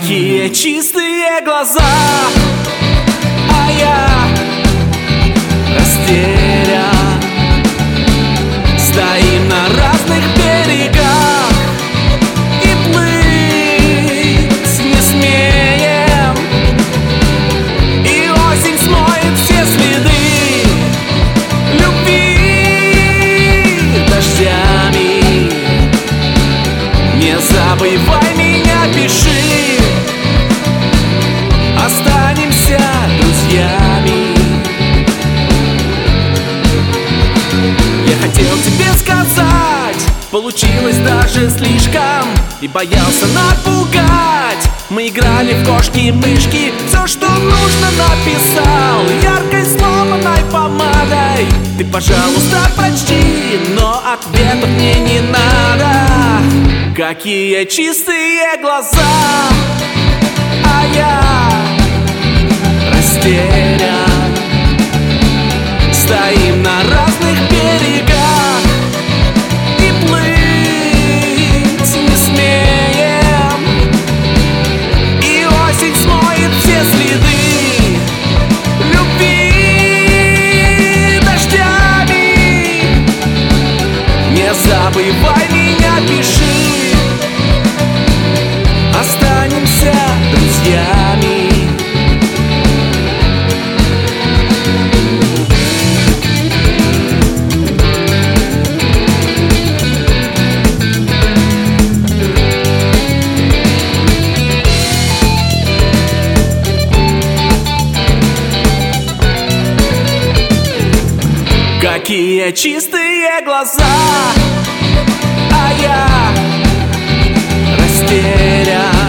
Какие чистые глаза, а я растерян. Стоим на разных берегах и плыть не смеем. И осень смоет все следы любви дождями. Не забывай меня, пиши, останемся друзьями. Я хотел тебе сказать, получилось даже слишком, и боялся напугать. Мы играли в кошки-мышки, все, что нужно, написал яркой сломанной помадой. Ты, пожалуйста, прочти, но ответов мне не надо. Какие чистые глаза, а я растерян. Стоим на разных берегах и плыть не смеем. И осень смоет все следы любви дождями. Не забывай меня, пиши, останемся друзьями. Какие чистые глаза, а я растерян.